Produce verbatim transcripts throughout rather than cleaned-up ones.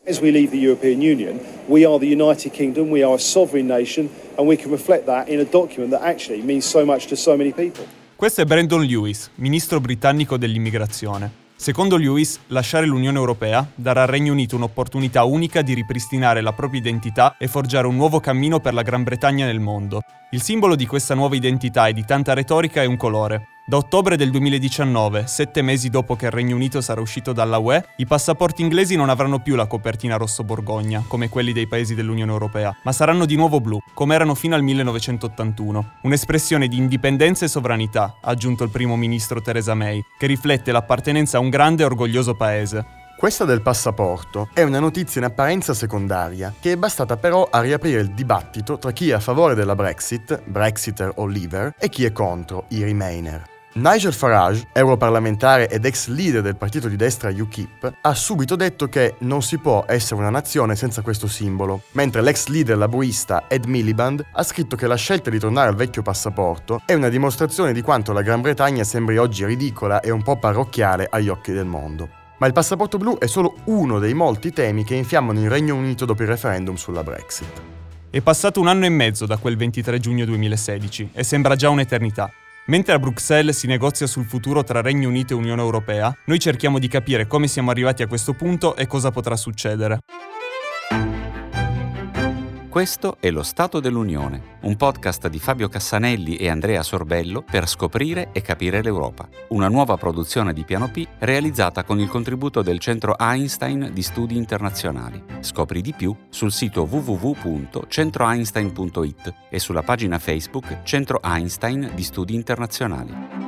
As we leave the European Union, we are the United Kingdom, we are a sovereign nation, and we can reflect that in a document that actually means so much to so many people. Questo è Brandon Lewis, ministro britannico dell'immigrazione. Secondo Lewis, lasciare l'Unione Europea darà al Regno Unito un'opportunità unica di ripristinare la propria identità e forgiare un nuovo cammino per la Gran Bretagna nel mondo. Il simbolo di questa nuova identità e di tanta retorica è un colore. Da ottobre del duemiladiciannove, sette mesi dopo che il Regno Unito sarà uscito dalla U E, i passaporti inglesi non avranno più la copertina rosso borgogna, come quelli dei paesi dell'Unione Europea, ma saranno di nuovo blu, come erano fino al millenovecentottantuno. Un'espressione di indipendenza e sovranità, ha aggiunto il primo ministro Theresa May, che riflette l'appartenenza a un grande e orgoglioso paese. Questa del passaporto è una notizia in apparenza secondaria, che è bastata però a riaprire il dibattito tra chi è a favore della Brexit, Brexiter o Leaver, e chi è contro, i Remainer. Nigel Farage, europarlamentare ed ex leader del partito di destra U K I P, ha subito detto che non si può essere una nazione senza questo simbolo, mentre l'ex leader laburista Ed Miliband ha scritto che la scelta di tornare al vecchio passaporto è una dimostrazione di quanto la Gran Bretagna sembri oggi ridicola e un po' parrocchiale agli occhi del mondo. Ma il passaporto blu è solo uno dei molti temi che infiammano il Regno Unito dopo il referendum sulla Brexit. È passato un anno e mezzo da quel ventitré giugno duemilasedici e sembra già un'eternità. Mentre a Bruxelles si negozia sul futuro tra Regno Unito e Unione Europea, noi cerchiamo di capire come siamo arrivati a questo punto e cosa potrà succedere. Questo è Lo Stato dell'Unione, un podcast di Fabio Cassanelli e Andrea Sorbello per scoprire e capire l'Europa. Una nuova produzione di Piano P realizzata con il contributo del Centro Einstein di Studi Internazionali. Scopri di più sul sito w w w punto centro einstein punto i t e sulla pagina Facebook Centro Einstein di Studi Internazionali.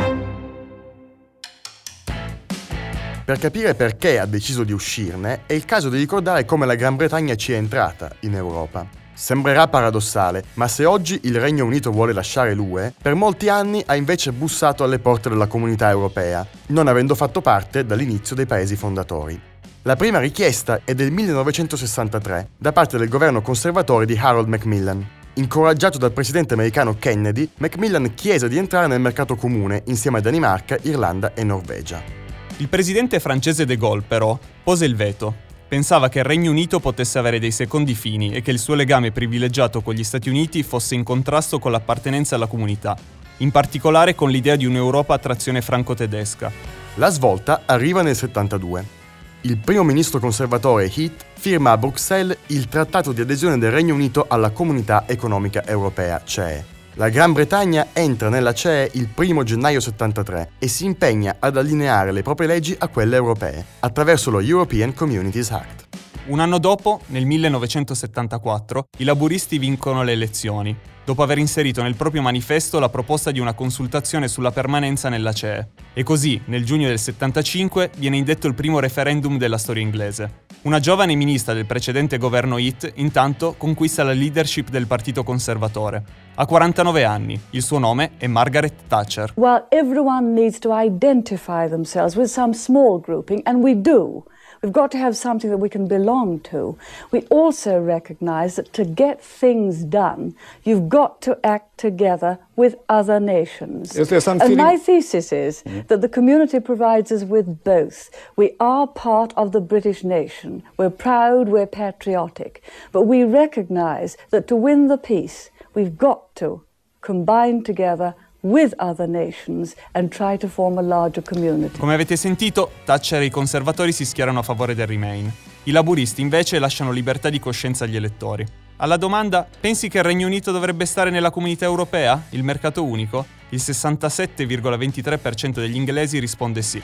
Per capire perché ha deciso di uscirne, è il caso di ricordare come la Gran Bretagna ci è entrata in Europa. Sembrerà paradossale, ma se oggi il Regno Unito vuole lasciare l'U E, per molti anni ha invece bussato alle porte della Comunità Europea, non avendo fatto parte dall'inizio dei paesi fondatori. La prima richiesta è del millenovecentosessantatré, da parte del governo conservatore di Harold Macmillan. Incoraggiato dal presidente americano Kennedy, Macmillan chiese di entrare nel mercato comune insieme a Danimarca, Irlanda e Norvegia. Il presidente francese de Gaulle, però, pose il veto. Pensava che il Regno Unito potesse avere dei secondi fini e che il suo legame privilegiato con gli Stati Uniti fosse in contrasto con l'appartenenza alla comunità, in particolare con l'idea di un'Europa a trazione franco-tedesca. La svolta arriva nel settantadue. Il primo ministro conservatore Heath firma a Bruxelles il trattato di adesione del Regno Unito alla Comunità Economica Europea, C E E. La Gran Bretagna entra nella C E E il primo gennaio settantatré e si impegna ad allineare le proprie leggi a quelle europee, attraverso lo European Communities Act. Un anno dopo, nel millenovecentosettantaquattro, i laburisti vincono le elezioni, dopo aver inserito nel proprio manifesto la proposta di una consultazione sulla permanenza nella C E E. E così, nel giugno del settantacinque, viene indetto il primo referendum della storia inglese. Una giovane ministra del precedente governo Heath, intanto, conquista la leadership del Partito Conservatore. Ha quarantanove anni, il suo nome è Margaret Thatcher. Well, everyone needs to identify themselves with some small grouping, and we do. We've got to have something that we can belong to. We also recognize that to get things done, you've got to act together with other nations. Is there some and feeling- my thesis is mm-hmm. that the community provides us with both. We are part of the British nation. We're proud, we're patriotic. But we recognize that to win the peace, we've got to combine together with other nations and try to form a larger community. Come avete sentito, Thatcher e i conservatori si schierano a favore del Remain. I laburisti invece lasciano libertà di coscienza agli elettori. Alla domanda «Pensi che il Regno Unito dovrebbe stare nella Comunità Europea? Il mercato unico?» il sessantasette virgola ventitré per cento degli inglesi risponde sì.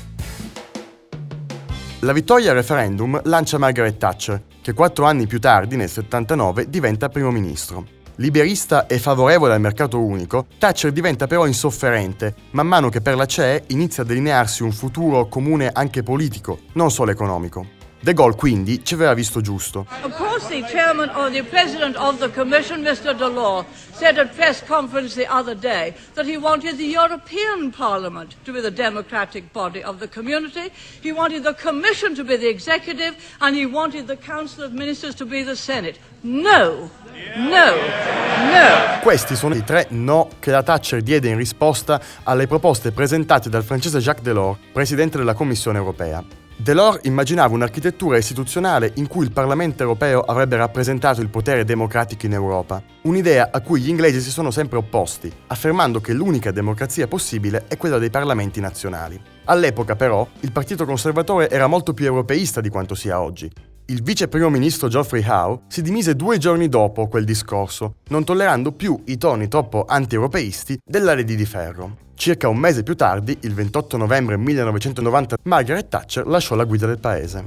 La vittoria al referendum lancia Margaret Thatcher, che quattro anni più tardi, nel settantanove, diventa primo ministro. Liberista e favorevole al mercato unico, Thatcher diventa però insofferente, man mano che per la C E E inizia a delinearsi un futuro comune anche politico, non solo economico. De Gaulle quindi ci aveva visto giusto. Of course, the chairman or the president of the commission, Mister Delors, said at press conference the other day that he wanted the European Parliament to be the democratic body of the community, he wanted the commission to be the executive, and he wanted the council of ministers to be the Senate. No! No! No! Questi sono i tre no che la Thatcher diede in risposta alle proposte presentate dal francese Jacques Delors, presidente della Commissione europea. Delors immaginava un'architettura istituzionale in cui il Parlamento europeo avrebbe rappresentato il potere democratico in Europa, un'idea a cui gli inglesi si sono sempre opposti, affermando che l'unica democrazia possibile è quella dei parlamenti nazionali. All'epoca, però, il Partito Conservatore era molto più europeista di quanto sia oggi. Il vice primo ministro Geoffrey Howe si dimise due giorni dopo quel discorso, non tollerando più i toni troppo anti-europeisti della Lady di Ferro. Circa un mese più tardi, il ventotto novembre millenovecentonovanta, Margaret Thatcher lasciò la guida del paese.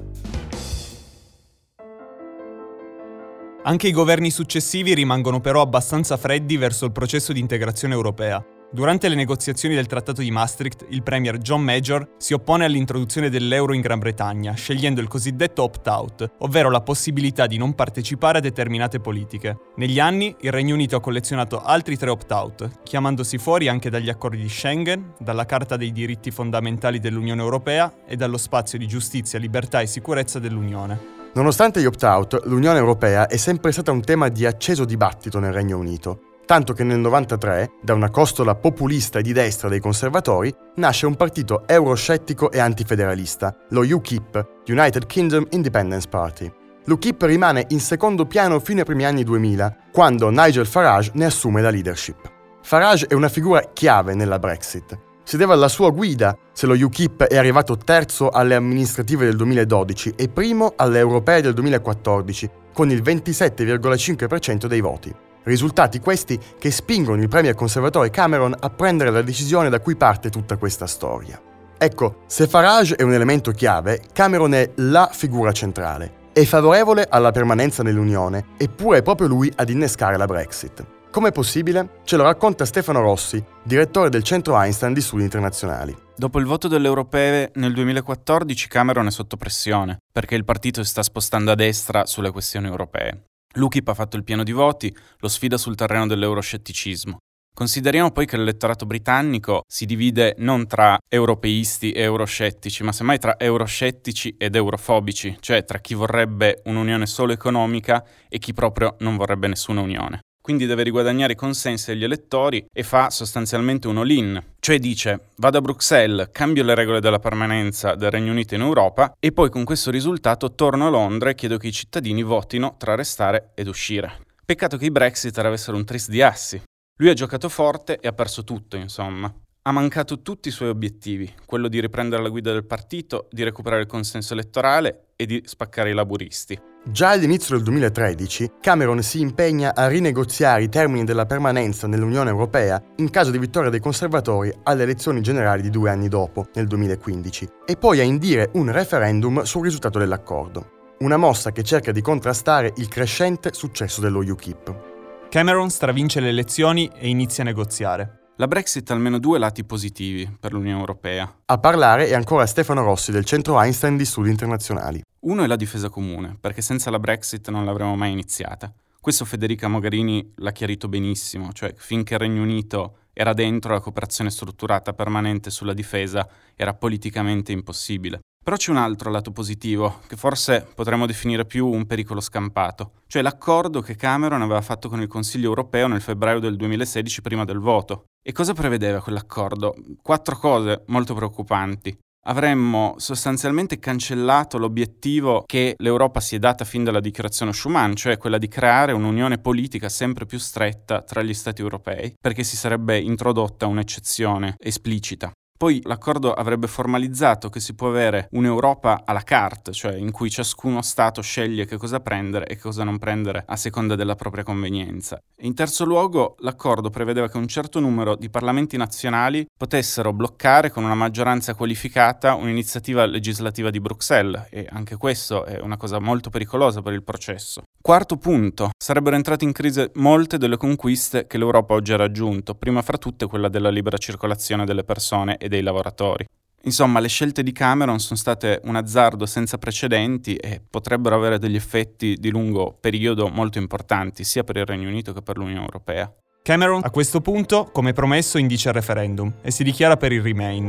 Anche i governi successivi rimangono però abbastanza freddi verso il processo di integrazione europea. Durante le negoziazioni del Trattato di Maastricht, il premier John Major si oppone all'introduzione dell'euro in Gran Bretagna, scegliendo il cosiddetto opt-out, ovvero la possibilità di non partecipare a determinate politiche. Negli anni, il Regno Unito ha collezionato altri tre opt-out, chiamandosi fuori anche dagli accordi di Schengen, dalla Carta dei diritti fondamentali dell'Unione Europea e dallo spazio di giustizia, libertà e sicurezza dell'Unione. Nonostante gli opt-out, l'Unione Europea è sempre stata un tema di acceso dibattito nel Regno Unito. Tanto che nel novantatré, da una costola populista e di destra dei conservatori, nasce un partito euroscettico e antifederalista, lo U KIP, United Kingdom Independence Party. L'U KIP rimane in secondo piano fino ai primi anni duemila, quando Nigel Farage ne assume la leadership. Farage è una figura chiave nella Brexit. Si deve alla sua guida se lo U KIP è arrivato terzo alle amministrative del duemiladodici e primo alle europee del duemilaquattordici, con il ventisette virgola cinque per cento dei voti. Risultati questi che spingono il premier conservatore Cameron a prendere la decisione da cui parte tutta questa storia. Ecco, se Farage è un elemento chiave, Cameron è la figura centrale. È favorevole alla permanenza nell'Unione, eppure è proprio lui ad innescare la Brexit. Com'è possibile? Ce lo racconta Stefano Rossi, direttore del Centro Einstein di Studi Internazionali. Dopo il voto delle europee nel duemilaquattordici Cameron è sotto pressione, perché il partito si sta spostando a destra sulle questioni europee. L'U KIP ha fatto il pieno di voti, lo sfida sul terreno dell'euroscetticismo. Consideriamo poi che l'elettorato britannico si divide non tra europeisti e euroscettici, ma semmai tra euroscettici ed eurofobici, cioè tra chi vorrebbe un'unione solo economica e chi proprio non vorrebbe nessuna unione. Quindi deve riguadagnare i consensi degli elettori e fa sostanzialmente un all-in, cioè dice vado a Bruxelles, cambio le regole della permanenza del Regno Unito in Europa e poi con questo risultato torno a Londra e chiedo che i cittadini votino tra restare ed uscire. Peccato che i Brexiter avessero un tris di assi. Lui ha giocato forte e ha perso tutto, insomma. Ha mancato tutti i suoi obiettivi, quello di riprendere la guida del partito, di recuperare il consenso elettorale e di spaccare i laburisti. Già all'inizio del duemilatredici, Cameron si impegna a rinegoziare i termini della permanenza nell'Unione Europea in caso di vittoria dei conservatori alle elezioni generali di due anni dopo, nel duemilaquindici, e poi a indire un referendum sul risultato dell'accordo. Una mossa che cerca di contrastare il crescente successo dello U KIP. Cameron stravince le elezioni e inizia a negoziare. La Brexit ha almeno due lati positivi per l'Unione Europea. A parlare è ancora Stefano Rossi del Centro Einstein di Studi Internazionali. Uno è la difesa comune, perché senza la Brexit non l'avremmo mai iniziata. Questo Federica Mogherini l'ha chiarito benissimo, cioè finché il Regno Unito era dentro, la cooperazione strutturata permanente sulla difesa era politicamente impossibile. Però c'è un altro lato positivo, che forse potremmo definire più un pericolo scampato, cioè l'accordo che Cameron aveva fatto con il Consiglio europeo nel febbraio del duemilasedici prima del voto. E cosa prevedeva quell'accordo? Quattro cose molto preoccupanti. Avremmo sostanzialmente cancellato l'obiettivo che l'Europa si è data fin dalla dichiarazione Schuman, cioè quella di creare un'unione politica sempre più stretta tra gli Stati europei, perché si sarebbe introdotta un'eccezione esplicita. Poi l'accordo avrebbe formalizzato che si può avere un'Europa à la carte, cioè in cui ciascuno Stato sceglie che cosa prendere e che cosa non prendere a seconda della propria convenienza. In terzo luogo, l'accordo prevedeva che un certo numero di parlamenti nazionali potessero bloccare con una maggioranza qualificata un'iniziativa legislativa di Bruxelles, e anche questo è una cosa molto pericolosa per il processo. Quarto punto, sarebbero entrate in crisi molte delle conquiste che l'Europa oggi ha raggiunto, prima fra tutte quella della libera circolazione delle persone e dei lavoratori. Insomma, le scelte di Cameron sono state un azzardo senza precedenti e potrebbero avere degli effetti di lungo periodo molto importanti, sia per il Regno Unito che per l'Unione Europea. Cameron, a questo punto, come promesso, indice il referendum e si dichiara per il Remain.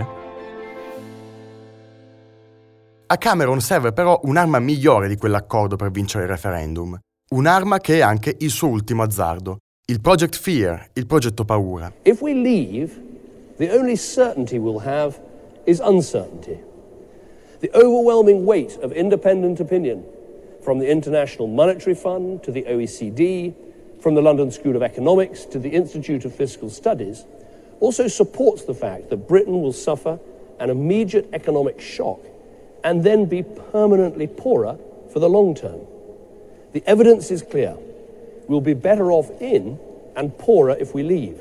A Cameron serve però un'arma migliore di quell'accordo per vincere il referendum. Un'arma che è anche il suo ultimo azzardo. Il Project Fear, il progetto paura. If we leave, the only certainty we'll have is uncertainty. The overwhelming weight of independent opinion from the International Monetary Fund to the O E C D, from the London School of Economics to the Institute of Fiscal Studies, also supports the fact that Britain will suffer an immediate economic shock and then be permanently poorer for the long term. The evidence is clear. We'll be better off in and poorer if we leave.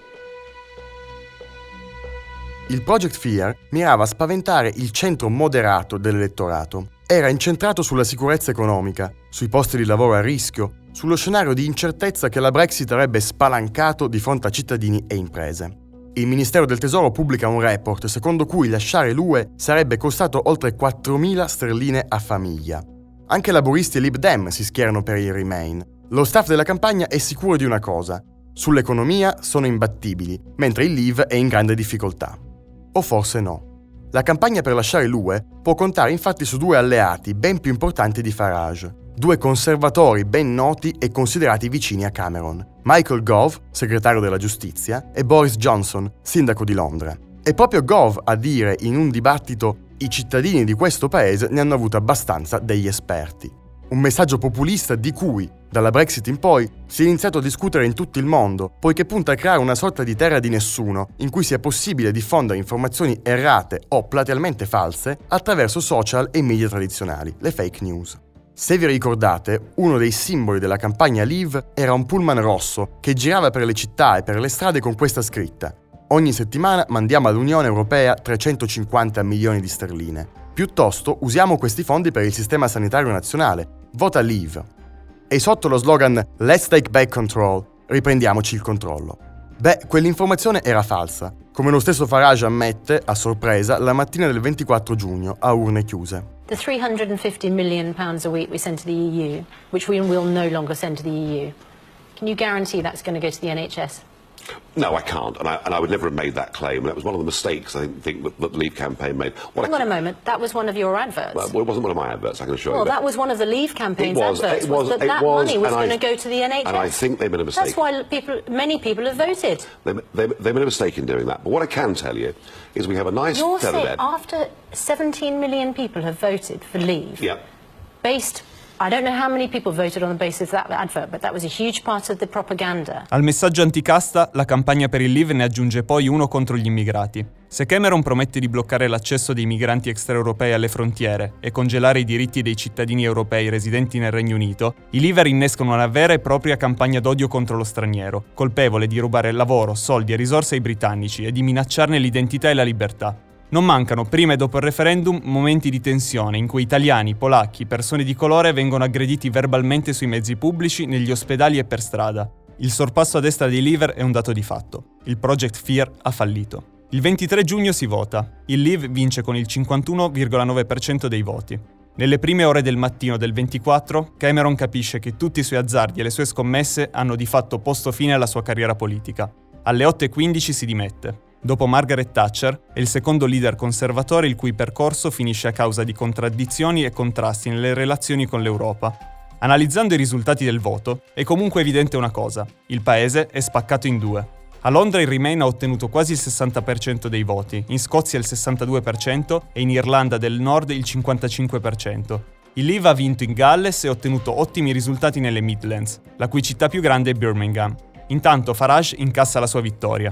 Il Project Fear mirava a spaventare il centro moderato dell'elettorato. Era incentrato sulla sicurezza economica, sui posti di lavoro a rischio, sullo scenario di incertezza che la Brexit avrebbe spalancato di fronte a cittadini e imprese. Il Ministero del Tesoro pubblica un report secondo cui lasciare l'U E sarebbe costato oltre quattromila sterline a famiglia. Anche laburisti e Lib Dem si schierano per il Remain. Lo staff della campagna è sicuro di una cosa: sull'economia sono imbattibili, mentre il Leave è in grande difficoltà. O forse no. La campagna per lasciare l'U E può contare infatti su due alleati ben più importanti di Farage, due conservatori ben noti e considerati vicini a Cameron: Michael Gove, segretario della giustizia, e Boris Johnson, sindaco di Londra. È proprio Gove a dire in un dibattito: i cittadini di questo paese ne hanno avuto abbastanza degli esperti. Un messaggio populista di cui, dalla Brexit in poi, si è iniziato a discutere in tutto il mondo, poiché punta a creare una sorta di terra di nessuno, in cui sia possibile diffondere informazioni errate o platealmente false attraverso social e media tradizionali, le fake news. Se vi ricordate, uno dei simboli della campagna Leave era un pullman rosso che girava per le città e per le strade con questa scritta: ogni settimana mandiamo all'Unione Europea trecentocinquanta milioni di sterline. Piuttosto usiamo questi fondi per il sistema sanitario nazionale. Vota Leave. E sotto lo slogan Let's take back control, riprendiamoci il controllo. Beh, quell'informazione era falsa, come lo stesso Farage ammette, a sorpresa, la mattina del ventiquattro giugno, a urne chiuse. The three hundred fifty million pounds a week we send to the E U, which we will no longer send to the E U, can you guarantee that's going to go to the N H S? No, I can't, and I, and I would never have made that claim. That was one of the mistakes I think that, that the Leave campaign made. What Hold on a moment, that was one of your adverts. Well, it wasn't one of my adverts, I can assure well, you. Well, that was one of the Leave campaign's it was, adverts, it was, was that it that was, money was going I, to go to the N H S. And I think they made a mistake. That's why people, many people have voted. They, they, they made a mistake in doing that. But what I can tell you is we have a nice You're feather saying bed. After seventeen million people have voted for Leave, yeah. based... I don't know how many people voted on the basis of that advert, but that was a huge part of the propaganda. Al messaggio anticasta, la campagna per il Leave ne aggiunge poi uno contro gli immigrati. Se Cameron promette di bloccare l'accesso dei migranti extraeuropei alle frontiere e congelare i diritti dei cittadini europei residenti nel Regno Unito, i Leaver innescono una vera e propria campagna d'odio contro lo straniero, colpevole di rubare lavoro, soldi e risorse ai britannici e di minacciarne l'identità e la libertà. Non mancano, prima e dopo il referendum, momenti di tensione in cui italiani, polacchi, persone di colore vengono aggrediti verbalmente sui mezzi pubblici, negli ospedali e per strada. Il sorpasso a destra dei Leaver è un dato di fatto. Il Project Fear ha fallito. Il ventitré giugno si vota. Il Leave vince con il cinquantuno virgola nove per cento dei voti. Nelle prime ore del mattino del ventiquattro, Cameron capisce che tutti i suoi azzardi e le sue scommesse hanno di fatto posto fine alla sua carriera politica. Alle otto e quindici si dimette. Dopo Margaret Thatcher, è il secondo leader conservatore il cui percorso finisce a causa di contraddizioni e contrasti nelle relazioni con l'Europa. Analizzando i risultati del voto, è comunque evidente una cosa: il paese è spaccato in due. A Londra il Remain ha ottenuto quasi il sessanta per cento dei voti, in Scozia il sessantadue per cento e in Irlanda del Nord il cinquantacinque per cento. Il Leave ha vinto in Galles e ottenuto ottimi risultati nelle Midlands, la cui città più grande è Birmingham. Intanto Farage incassa la sua vittoria.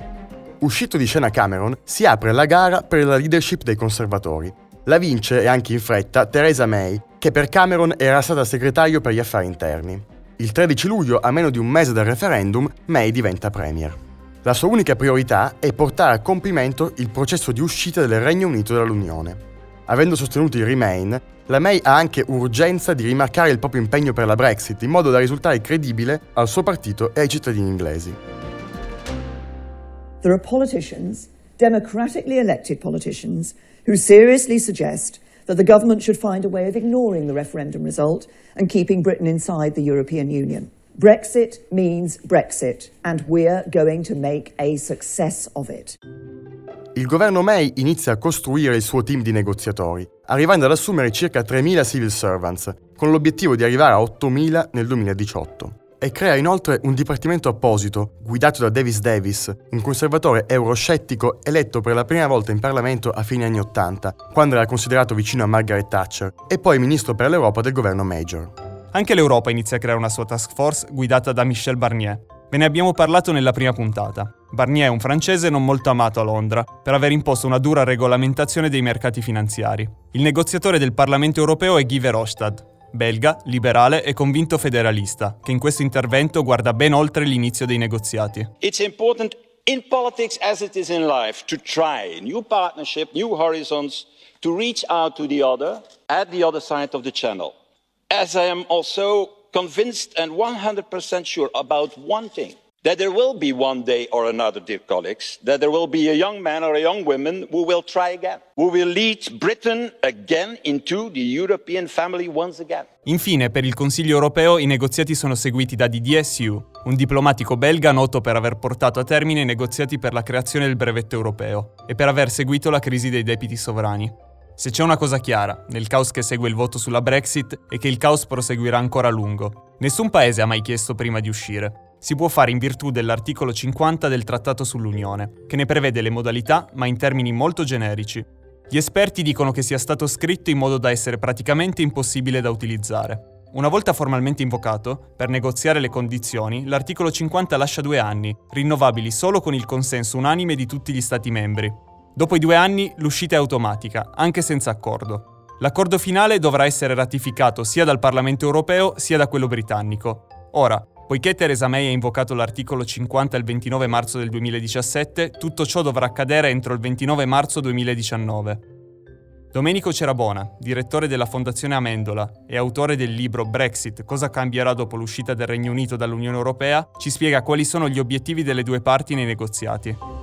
Uscito di scena Cameron, si apre la gara per la leadership dei conservatori. La vince, e anche in fretta, Theresa May, che per Cameron era stata segretario per gli affari interni. Il tredici luglio, a meno di un mese dal referendum, May diventa premier. La sua unica priorità è portare a compimento il processo di uscita del Regno Unito dall'Unione. Avendo sostenuto il Remain, la May ha anche urgenza di rimarcare il proprio impegno per la Brexit, in modo da risultare credibile al suo partito e ai cittadini inglesi. There are politicians, democratically elected politicians, who seriously suggest that the government should find a way of ignoring the referendum result and keeping Britain inside the European Union. Brexit means Brexit, and we're going to make a success of it. Il governo May inizia a costruire il suo team di negoziatori, arrivando ad assumere circa tremila civil servants, con l'obiettivo di arrivare a ottomila nel duemiladiciotto. e crea inoltre un dipartimento apposito, guidato da Davis Davis, un conservatore euroscettico eletto per la prima volta in Parlamento a fine anni Ottanta, quando era considerato vicino a Margaret Thatcher, e poi ministro per l'Europa del governo Major. Anche l'Europa inizia a creare una sua task force guidata da Michel Barnier. Ve ne abbiamo parlato nella prima puntata. Barnier è un francese non molto amato a Londra per aver imposto una dura regolamentazione dei mercati finanziari. Il negoziatore del Parlamento europeo è Guy Verhofstadt, belga, liberale e convinto federalista, che in questo intervento guarda ben oltre l'inizio dei negoziati. It's important in politics as it is in life to try new partnership, new horizons, to reach out to the other at the other side of the channel. As I am also convinced and one hundred percent sure about one thing, that there will be one day or another, dear colleagues, that there will be a young man or a young woman who will try again, who will lead Britain again into the European family once again. Infine, per il Consiglio europeo i negoziati sono seguiti da Didier Siu, un diplomatico belga noto per aver portato a termine i negoziati per la creazione del brevetto europeo e per aver seguito la crisi dei debiti sovrani. Se c'è una cosa chiara, nel caos che segue il voto sulla Brexit, è che il caos proseguirà ancora a lungo. Nessun paese ha mai chiesto prima di uscire. Si può fare in virtù dell'articolo cinquanta del Trattato sull'Unione, che ne prevede le modalità, ma in termini molto generici. Gli esperti dicono che sia stato scritto in modo da essere praticamente impossibile da utilizzare. Una volta formalmente invocato, per negoziare le condizioni, l'articolo cinquanta lascia due anni, rinnovabili solo con il consenso unanime di tutti gli Stati membri. Dopo i due anni l'uscita è automatica, anche senza accordo. L'accordo finale dovrà essere ratificato sia dal Parlamento europeo sia da quello britannico. Ora, poiché Theresa May ha invocato l'articolo cinquanta il ventinove marzo del duemiladiciassette, tutto ciò dovrà accadere entro il ventinove marzo duemiladiciannove. Domenico Cerabona, direttore della Fondazione Amendola e autore del libro Brexit, cosa cambierà dopo l'uscita del Regno Unito dall'Unione Europea, ci spiega quali sono gli obiettivi delle due parti nei negoziati.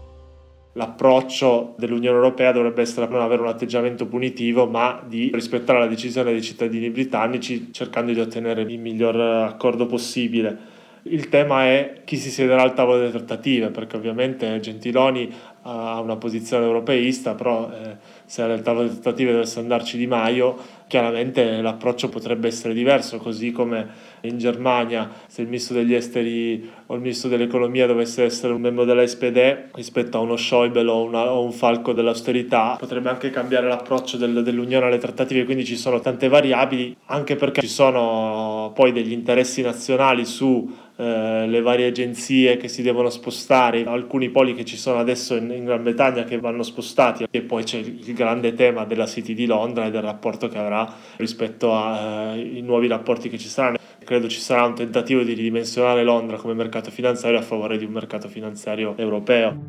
L'approccio dell'Unione Europea dovrebbe essere non avere un atteggiamento punitivo, ma di rispettare la decisione dei cittadini britannici, cercando di ottenere il miglior accordo possibile. Il tema è chi si siederà al tavolo delle trattative, perché ovviamente Gentiloni ha una posizione europeista, però eh, se al tavolo delle trattative dovesse andarci Di Maio, chiaramente l'approccio potrebbe essere diverso, così come in Germania se il ministro degli esteri o il ministro dell'economia dovesse essere un membro della S P D rispetto a uno Schäuble o, una, o un Falco dell'austerità, potrebbe anche cambiare l'approccio del, dell'Unione alle trattative, quindi ci sono tante variabili, anche perché ci sono poi degli interessi nazionali su eh, le varie agenzie che si devono spostare, alcuni poli che ci sono adesso in, in Gran Bretagna che vanno spostati, e poi c'è il grande tema della City di Londra e del rapporto che avrà rispetto ai eh, nuovi rapporti che ci saranno. Credo ci sarà un tentativo di ridimensionare Londra come mercato finanziario a favore di un mercato finanziario europeo.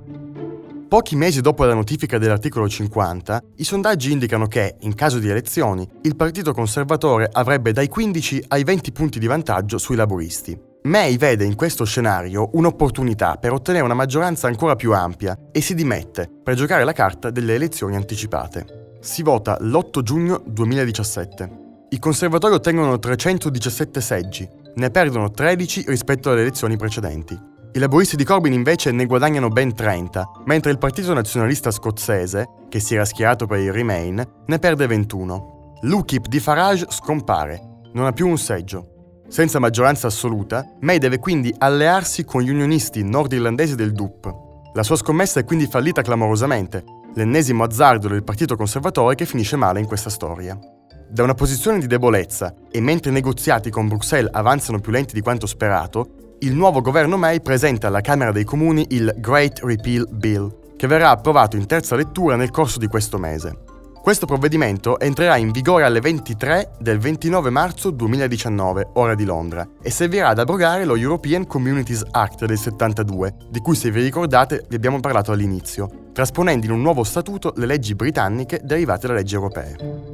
Pochi mesi dopo la notifica dell'articolo cinquanta, i sondaggi indicano che, in caso di elezioni, il Partito Conservatore avrebbe dai quindici ai venti punti di vantaggio sui laburisti. May vede in questo scenario un'opportunità per ottenere una maggioranza ancora più ampia e si dimette per giocare la carta delle elezioni anticipate. Si vota l'otto giugno duemiladiciassette. I conservatori ottengono trecentodiciassette seggi, ne perdono tredici rispetto alle elezioni precedenti. I laburisti di Corbyn invece ne guadagnano ben trenta, mentre il Partito Nazionalista Scozzese, che si era schierato per il Remain, ne perde ventuno. L'UKIP di Farage scompare, non ha più un seggio. Senza maggioranza assoluta, May deve quindi allearsi con gli unionisti nordirlandesi del D U P. La sua scommessa è quindi fallita clamorosamente, l'ennesimo azzardo del Partito Conservatore che finisce male in questa storia. Da una posizione di debolezza, e mentre i negoziati con Bruxelles avanzano più lenti di quanto sperato, il nuovo governo May presenta alla Camera dei Comuni il Great Repeal Bill, che verrà approvato in terza lettura nel corso di questo mese. Questo provvedimento entrerà in vigore alle ventitré del ventinove marzo duemiladiciannove, ora di Londra, e servirà ad abrogare lo European Communities Act del settantadue, di cui, se vi ricordate, vi abbiamo parlato all'inizio, trasponendo in un nuovo statuto le leggi britanniche derivate da leggi europee.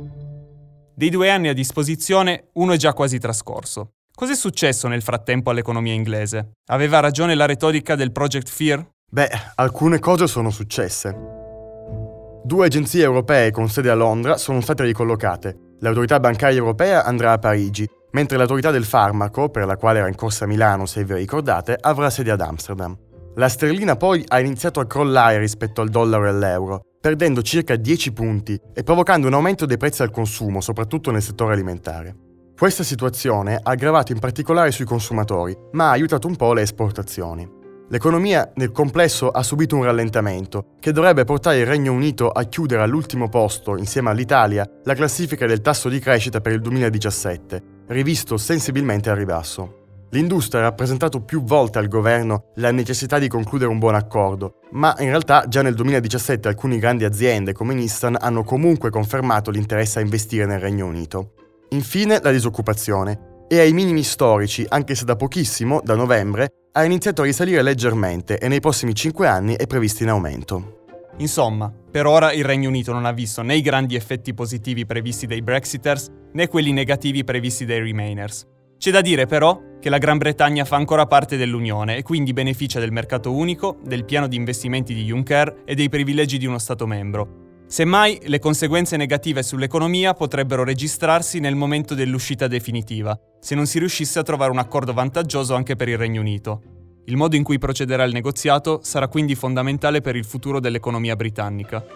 Dei due anni a disposizione, uno è già quasi trascorso. Cos'è successo nel frattempo all'economia inglese? Aveva ragione la retorica del Project Fear? Beh, alcune cose sono successe. Due agenzie europee con sede a Londra sono state ricollocate. L'autorità bancaria europea andrà a Parigi, mentre l'autorità del farmaco, per la quale era in corsa a Milano, se vi ricordate, avrà sede ad Amsterdam. La sterlina poi ha iniziato a crollare rispetto al dollaro e all'euro, perdendo circa dieci punti e provocando un aumento dei prezzi al consumo, soprattutto nel settore alimentare. Questa situazione ha aggravato in particolare sui consumatori, ma ha aiutato un po' le esportazioni. L'economia nel complesso ha subito un rallentamento che dovrebbe portare il Regno Unito a chiudere all'ultimo posto, insieme all'Italia, la classifica del tasso di crescita per il duemiladiciassette, rivisto sensibilmente al ribasso. L'industria ha rappresentato più volte al governo la necessità di concludere un buon accordo, ma in realtà già nel duemiladiciassette alcune grandi aziende come Nissan hanno comunque confermato l'interesse a investire nel Regno Unito. Infine la disoccupazione. È ai minimi storici, anche se da pochissimo, da novembre, ha iniziato a risalire leggermente e nei prossimi cinque anni è previsto in aumento. Insomma, per ora il Regno Unito non ha visto né i grandi effetti positivi previsti dai Brexiters né quelli negativi previsti dai Remainers. C'è da dire però che la Gran Bretagna fa ancora parte dell'Unione e quindi beneficia del mercato unico, del piano di investimenti di Juncker e dei privilegi di uno Stato membro. Semmai, le conseguenze negative sull'economia potrebbero registrarsi nel momento dell'uscita definitiva, se non si riuscisse a trovare un accordo vantaggioso anche per il Regno Unito. Il modo in cui procederà il negoziato sarà quindi fondamentale per il futuro dell'economia britannica.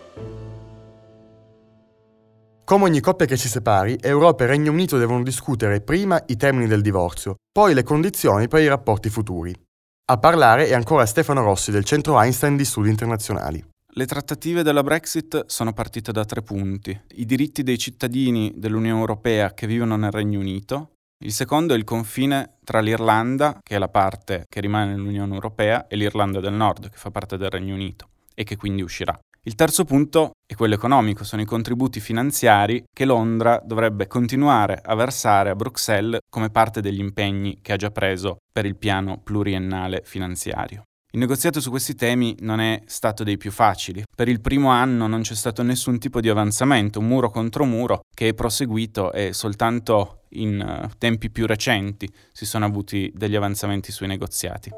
Come ogni coppia che si separi, Europa e Regno Unito devono discutere prima i termini del divorzio, poi le condizioni per i rapporti futuri. A parlare è ancora Stefano Rossi del Centro Einstein di Studi Internazionali. Le trattative della Brexit sono partite da tre punti: i diritti dei cittadini dell'Unione Europea che vivono nel Regno Unito, il secondo è il confine tra l'Irlanda, che è la parte che rimane nell'Unione Europea, e l'Irlanda del Nord, che fa parte del Regno Unito, e che quindi uscirà. Il terzo punto è quello economico, sono i contributi finanziari che Londra dovrebbe continuare a versare a Bruxelles come parte degli impegni che ha già preso per il piano pluriennale finanziario. Il negoziato su questi temi non è stato dei più facili. Per il primo anno non c'è stato nessun tipo di avanzamento, muro contro muro, che è proseguito e soltanto in uh, tempi più recenti si sono avuti degli avanzamenti sui negoziati.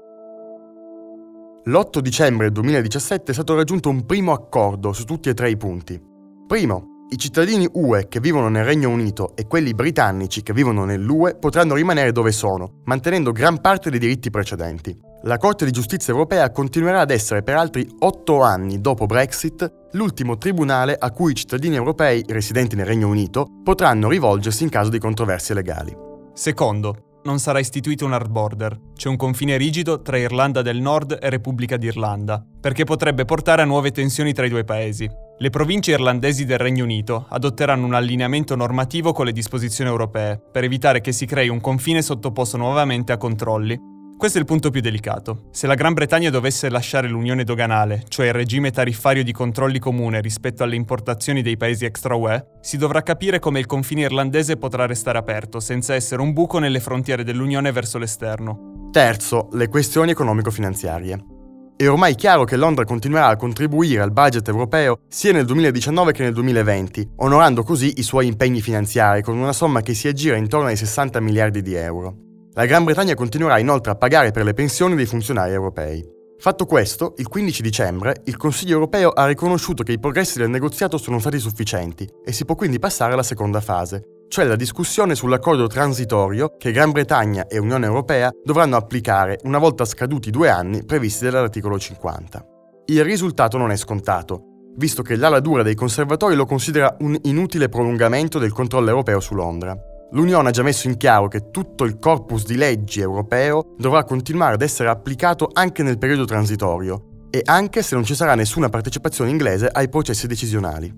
L'otto dicembre duemiladiciassette è stato raggiunto un primo accordo su tutti e tre i punti. Primo, i cittadini U E che vivono nel Regno Unito e quelli britannici che vivono nell'U E potranno rimanere dove sono, mantenendo gran parte dei diritti precedenti. La Corte di Giustizia Europea continuerà ad essere per altri otto anni dopo Brexit l'ultimo tribunale a cui i cittadini europei residenti nel Regno Unito potranno rivolgersi in caso di controversie legali. Secondo, non sarà istituito un hard border, c'è un confine rigido tra Irlanda del Nord e Repubblica d'Irlanda, perché potrebbe portare a nuove tensioni tra i due paesi. Le province irlandesi del Regno Unito adotteranno un allineamento normativo con le disposizioni europee, per evitare che si crei un confine sottoposto nuovamente a controlli. Questo è il punto più delicato. Se la Gran Bretagna dovesse lasciare l'unione doganale, cioè il regime tariffario di controlli comune rispetto alle importazioni dei paesi extra-U E, si dovrà capire come il confine irlandese potrà restare aperto, senza essere un buco nelle frontiere dell'Unione verso l'esterno. Terzo, le questioni economico-finanziarie. È ormai chiaro che Londra continuerà a contribuire al budget europeo sia nel duemiladiciannove che nel duemilaventi, onorando così i suoi impegni finanziari con una somma che si aggira intorno ai sessanta miliardi di euro. La Gran Bretagna continuerà inoltre a pagare per le pensioni dei funzionari europei. Fatto questo, il quindici dicembre il Consiglio europeo ha riconosciuto che i progressi del negoziato sono stati sufficienti e si può quindi passare alla seconda fase, cioè la discussione sull'accordo transitorio che Gran Bretagna e Unione Europea dovranno applicare una volta scaduti due anni previsti dall'articolo cinquanta. Il risultato non è scontato, visto che l'ala dura dei conservatori lo considera un inutile prolungamento del controllo europeo su Londra. L'Unione ha già messo in chiaro che tutto il corpus di leggi europeo dovrà continuare ad essere applicato anche nel periodo transitorio e anche se non ci sarà nessuna partecipazione inglese ai processi decisionali.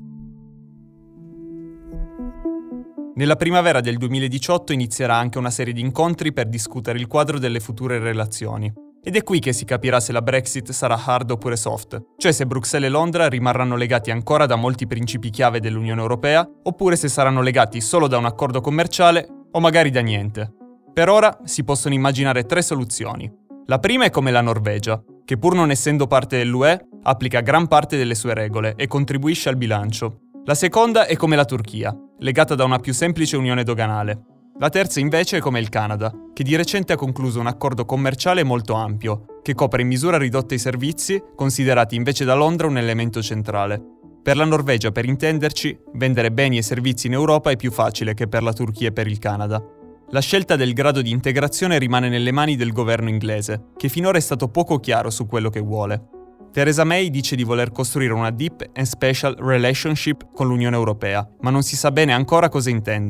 Nella primavera del duemiladiciotto inizierà anche una serie di incontri per discutere il quadro delle future relazioni. Ed è qui che si capirà se la Brexit sarà hard oppure soft, cioè se Bruxelles e Londra rimarranno legati ancora da molti principi chiave dell'Unione Europea, oppure se saranno legati solo da un accordo commerciale o magari da niente. Per ora si possono immaginare tre soluzioni. La prima è come la Norvegia, che pur non essendo parte dell'U E, applica gran parte delle sue regole e contribuisce al bilancio. La seconda è come la Turchia, legata da una più semplice unione doganale. La terza invece è come il Canada, che di recente ha concluso un accordo commerciale molto ampio, che copre in misura ridotta i servizi, considerati invece da Londra un elemento centrale. Per la Norvegia, per intenderci, vendere beni e servizi in Europa è più facile che per la Turchia e per il Canada. La scelta del grado di integrazione rimane nelle mani del governo inglese, che finora è stato poco chiaro su quello che vuole. Theresa May dice di voler costruire una deep and special relationship con l'Unione Europea, ma non si sa bene ancora cosa intenda.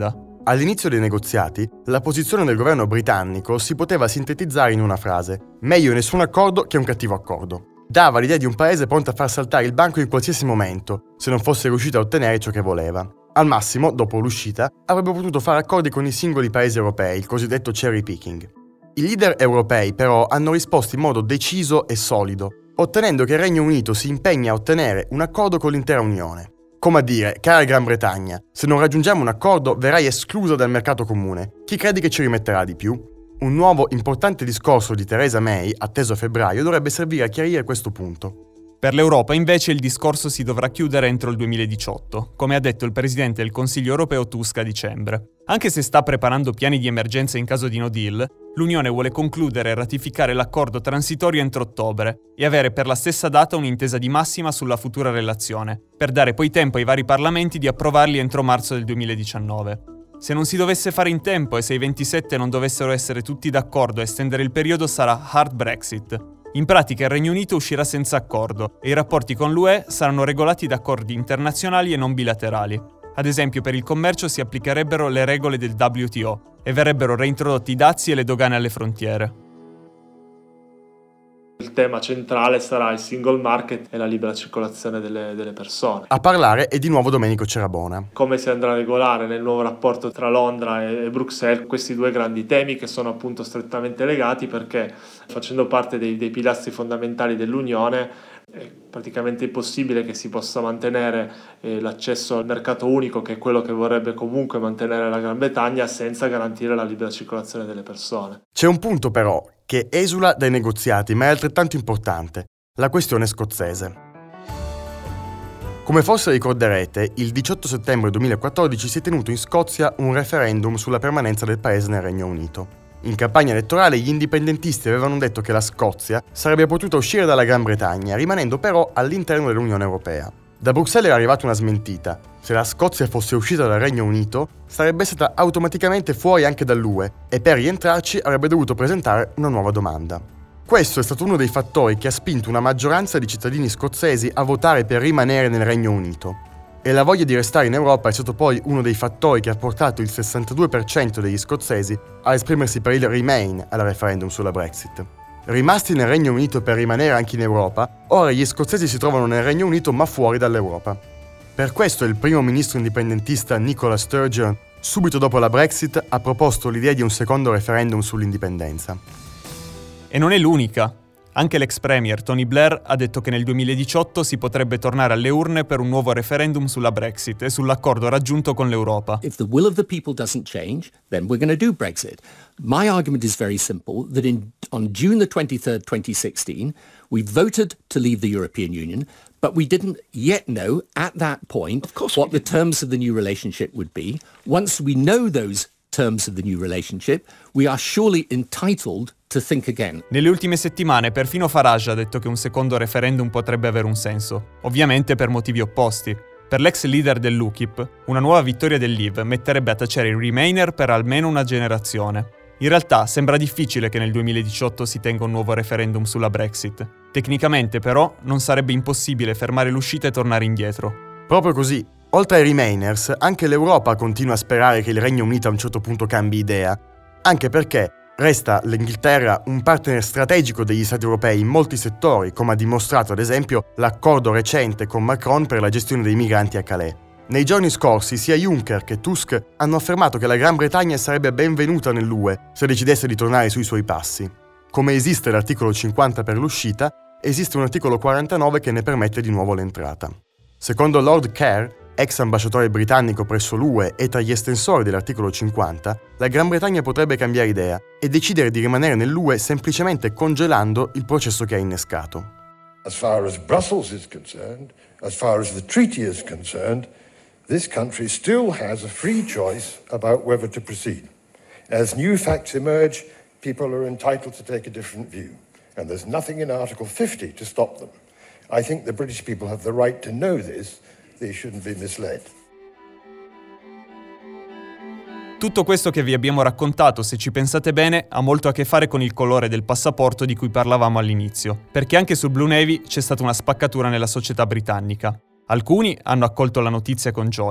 All'inizio dei negoziati, la posizione del governo britannico si poteva sintetizzare in una frase: meglio nessun accordo che un cattivo accordo. Dava l'idea di un paese pronto a far saltare il banco in qualsiasi momento, se non fosse riuscito a ottenere ciò che voleva. Al massimo, dopo l'uscita, avrebbe potuto fare accordi con i singoli paesi europei, il cosiddetto cherry picking. I leader europei, però, hanno risposto in modo deciso e solido, ottenendo che il Regno Unito si impegni a ottenere un accordo con l'intera Unione. Come a dire, cara Gran Bretagna, se non raggiungiamo un accordo verrai esclusa dal mercato comune. Chi credi che ci rimetterà di più? Un nuovo importante discorso di Theresa May, atteso a febbraio, dovrebbe servire a chiarire questo punto. Per l'Europa invece il discorso si dovrà chiudere entro il duemiladiciotto, come ha detto il presidente del Consiglio europeo Tusk a dicembre. Anche se sta preparando piani di emergenza in caso di no deal, l'Unione vuole concludere e ratificare l'accordo transitorio entro ottobre e avere per la stessa data un'intesa di massima sulla futura relazione, per dare poi tempo ai vari parlamenti di approvarli entro marzo del duemiladiciannove. Se non si dovesse fare in tempo e se i ventisette non dovessero essere tutti d'accordo a estendere il periodo sarà hard Brexit. In pratica il Regno Unito uscirà senza accordo e i rapporti con l'U E saranno regolati da accordi internazionali e non bilaterali. Ad esempio per il commercio si applicherebbero le regole del W T O e verrebbero reintrodotti i dazi e le dogane alle frontiere. Il tema centrale sarà il single market e la libera circolazione delle, delle persone. A parlare è di nuovo Domenico Cerabona. Come si andrà a regolare nel nuovo rapporto tra Londra e Bruxelles questi due grandi temi che sono appunto strettamente legati, perché facendo parte dei, dei pilastri fondamentali dell'Unione è praticamente impossibile che si possa mantenere eh, l'accesso al mercato unico, che è quello che vorrebbe comunque mantenere la Gran Bretagna, senza garantire la libera circolazione delle persone. C'è un punto però che esula dai negoziati, ma è altrettanto importante: la questione scozzese. Come forse ricorderete, il diciotto settembre duemilaquattordici si è tenuto in Scozia un referendum sulla permanenza del paese nel Regno Unito. In campagna elettorale gli indipendentisti avevano detto che la Scozia sarebbe potuta uscire dalla Gran Bretagna, rimanendo però all'interno dell'Unione Europea. Da Bruxelles era arrivata una smentita: se la Scozia fosse uscita dal Regno Unito, sarebbe stata automaticamente fuori anche dall'U E e per rientrarci avrebbe dovuto presentare una nuova domanda. Questo è stato uno dei fattori che ha spinto una maggioranza di cittadini scozzesi a votare per rimanere nel Regno Unito. E la voglia di restare in Europa è stato poi uno dei fattori che ha portato il sessantadue per cento degli scozzesi a esprimersi per il Remain al referendum sulla Brexit. Rimasti nel Regno Unito per rimanere anche in Europa, ora gli scozzesi si trovano nel Regno Unito ma fuori dall'Europa. Per questo il primo ministro indipendentista Nicola Sturgeon, subito dopo la Brexit, ha proposto l'idea di un secondo referendum sull'indipendenza. E non è l'unica. Anche l'ex premier Tony Blair ha detto che nel duemiladiciotto si potrebbe tornare alle urne per un nuovo referendum sulla Brexit e sull'accordo raggiunto con l'Europa. If the will of the people doesn't change, then we're going to do Brexit. My argument is very simple, that in, on June the twenty-third, twenty sixteen, we voted to leave the European Union, but we didn't yet know at that point what the terms of the new relationship would be. Once we know those terms of the new relationship, we are surely entitled to think again. Nelle ultime settimane perfino Farage ha detto che un secondo referendum potrebbe avere un senso, ovviamente per motivi opposti. Per l'ex leader dell'U K I P, una nuova vittoria del Leave metterebbe a tacere i Remainer per almeno una generazione. In realtà sembra difficile che nel duemiladiciotto si tenga un nuovo referendum sulla Brexit. Tecnicamente però non sarebbe impossibile fermare l'uscita e tornare indietro. Proprio così. Oltre ai Remainers, anche l'Europa continua a sperare che il Regno Unito a un certo punto cambi idea, anche perché resta l'Inghilterra un partner strategico degli Stati europei in molti settori, come ha dimostrato ad esempio l'accordo recente con Macron per la gestione dei migranti a Calais. Nei giorni scorsi sia Juncker che Tusk hanno affermato che la Gran Bretagna sarebbe benvenuta nell'U E se decidesse di tornare sui suoi passi. Come esiste l'articolo cinquanta per l'uscita, esiste un articolo quarantanove che ne permette di nuovo l'entrata. Secondo Lord Kerr, ex ambasciatore britannico presso l'U E e tra gli estensori dell'articolo cinquanta, la Gran Bretagna potrebbe cambiare idea e decidere di rimanere nell'U E semplicemente congelando il processo che ha innescato. As far as Brussels is concerned, as far as the treaty is concerned, this country still has a free choice about whether to proceed. As new facts emerge, people are entitled to take a different view, and there's nothing in Article fifty to stop them. I think the British people have the right to know this. They shouldn't be misled. Tutto questo che vi abbiamo raccontato, se ci pensate bene, ha molto a che fare con il colore del passaporto di cui parlavamo all'inizio, perché anche sul Blue Navy c'è stata una spaccatura nella società britannica. Alcuni hanno accolto la notizia con gioia,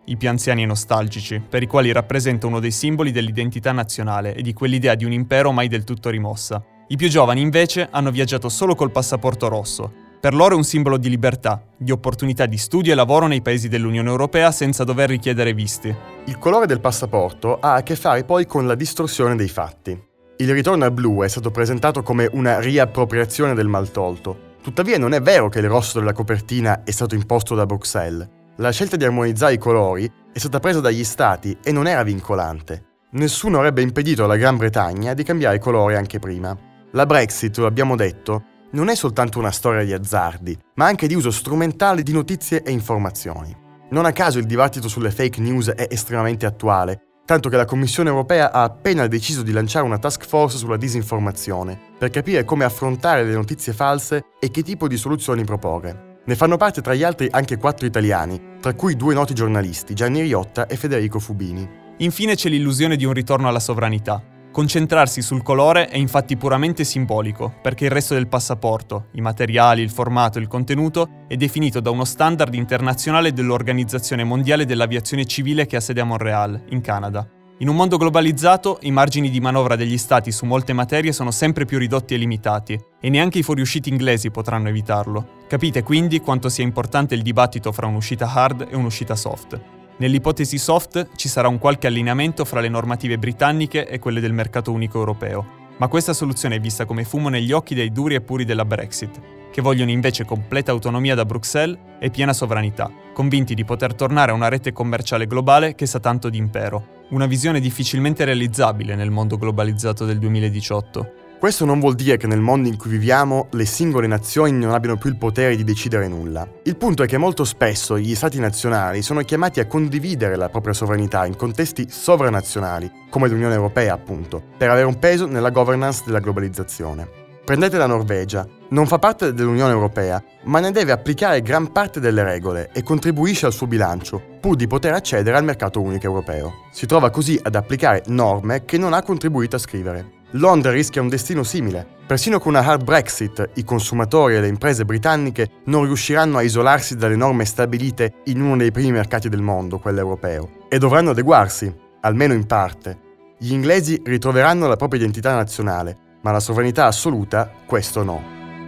i più anziani e nostalgici, per i quali rappresenta uno dei simboli dell'identità nazionale e di quell'idea di un impero mai del tutto rimossa. I più giovani, invece, hanno viaggiato solo col passaporto rosso. Per loro è un simbolo di libertà, di opportunità di studio e lavoro nei paesi dell'Unione Europea senza dover richiedere visti. Il colore del passaporto ha a che fare poi con la distorsione dei fatti. Il ritorno al blu è stato presentato come una riappropriazione del maltolto. Tuttavia non è vero che il rosso della copertina è stato imposto da Bruxelles. La scelta di armonizzare i colori è stata presa dagli Stati e non era vincolante. Nessuno avrebbe impedito alla Gran Bretagna di cambiare colore anche prima. La Brexit, lo abbiamo detto, non è soltanto una storia di azzardi, ma anche di uso strumentale di notizie e informazioni. Non a caso il dibattito sulle fake news è estremamente attuale, tanto che la Commissione europea ha appena deciso di lanciare una task force sulla disinformazione, per capire come affrontare le notizie false e che tipo di soluzioni proporre. Ne fanno parte tra gli altri anche quattro italiani, tra cui due noti giornalisti, Gianni Riotta e Federico Fubini. Infine c'è l'illusione di un ritorno alla sovranità. Concentrarsi sul colore è infatti puramente simbolico, perché il resto del passaporto, i materiali, il formato e il contenuto, è definito da uno standard internazionale dell'Organizzazione Mondiale dell'Aviazione Civile che ha sede a Montréal, in Canada. In un mondo globalizzato, i margini di manovra degli stati su molte materie sono sempre più ridotti e limitati, e neanche i fuoriusciti inglesi potranno evitarlo. Capite quindi quanto sia importante il dibattito fra un'uscita hard e un'uscita soft. Nell'ipotesi soft ci sarà un qualche allineamento fra le normative britanniche e quelle del mercato unico europeo, ma questa soluzione è vista come fumo negli occhi dei duri e puri della Brexit, che vogliono invece completa autonomia da Bruxelles e piena sovranità, convinti di poter tornare a una rete commerciale globale che sa tanto di impero, una visione difficilmente realizzabile nel mondo globalizzato del duemiladiciotto. Questo non vuol dire che nel mondo in cui viviamo le singole nazioni non abbiano più il potere di decidere nulla. Il punto è che molto spesso gli stati nazionali sono chiamati a condividere la propria sovranità in contesti sovranazionali, come l'Unione Europea appunto, per avere un peso nella governance della globalizzazione. Prendete la Norvegia, non fa parte dell'Unione Europea, ma ne deve applicare gran parte delle regole e contribuisce al suo bilancio, pur di poter accedere al mercato unico europeo. Si trova così ad applicare norme che non ha contribuito a scrivere. Londra rischia un destino simile. Persino con una hard Brexit, i consumatori e le imprese britanniche non riusciranno a isolarsi dalle norme stabilite in uno dei primi mercati del mondo, quello europeo, e dovranno adeguarsi, almeno in parte. Gli inglesi ritroveranno la propria identità nazionale, ma la sovranità assoluta, questo no.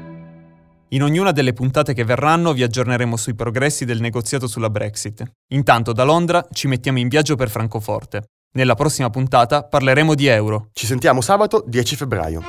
In ognuna delle puntate che verranno vi aggiorneremo sui progressi del negoziato sulla Brexit. Intanto da Londra ci mettiamo in viaggio per Francoforte. Nella prossima puntata parleremo di euro. Ci sentiamo sabato dieci febbraio.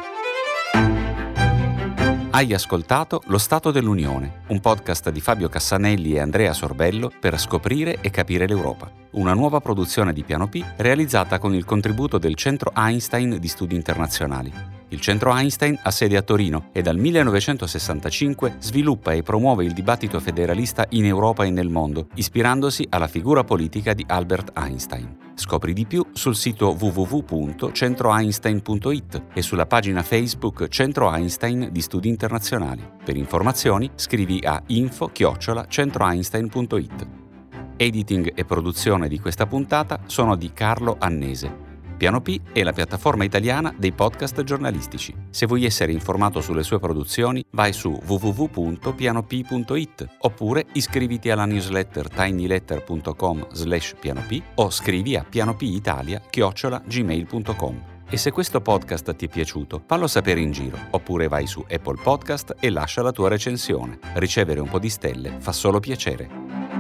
Hai ascoltato Lo Stato dell'Unione, un podcast di Fabio Cassanelli e Andrea Sorbello per scoprire e capire l'Europa. Una nuova produzione di Piano P realizzata con il contributo del Centro Einstein di Studi Internazionali. Il Centro Einstein ha sede a Torino e dal millenovecentosessantacinque sviluppa e promuove il dibattito federalista in Europa e nel mondo, ispirandosi alla figura politica di Albert Einstein. Scopri di più sul sito w w w punto centro einstein punto i t e sulla pagina Facebook Centro Einstein di Studi Internazionali. Per informazioni scrivi a info chiocciola centro einstein punto i t. Editing e produzione di questa puntata sono di Carlo Annese. Piano P è la piattaforma italiana dei podcast giornalistici. Se vuoi essere informato sulle sue produzioni, vai su w w w punto piano p punto i t oppure iscriviti alla newsletter tinyletter punto com slash pianop o scrivi a pianopitalia chiocciola gmail punto com. E se questo podcast ti è piaciuto, fallo sapere in giro, oppure vai su Apple Podcast e lascia la tua recensione. Ricevere un po' di stelle fa solo piacere.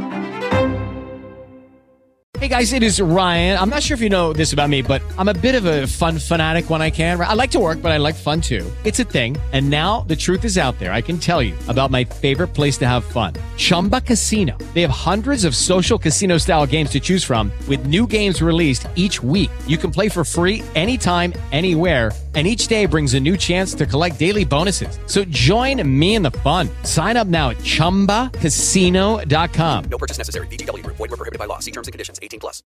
Hey guys, it is Ryan. I'm not sure if you know this about me, but I'm a bit of a fun fanatic when I can. I like to work, but I like fun too. It's a thing. And now the truth is out there. I can tell you about my favorite place to have fun. Chumba Casino. They have hundreds of social casino style games to choose from with new games released each week. You can play for free anytime, anywhere. And each day brings a new chance to collect daily bonuses. So join me in the fun. Sign up now at chumba casino dot com. No purchase necessary. V G W Group. Void where prohibited by law. See terms and conditions. eighteen plus.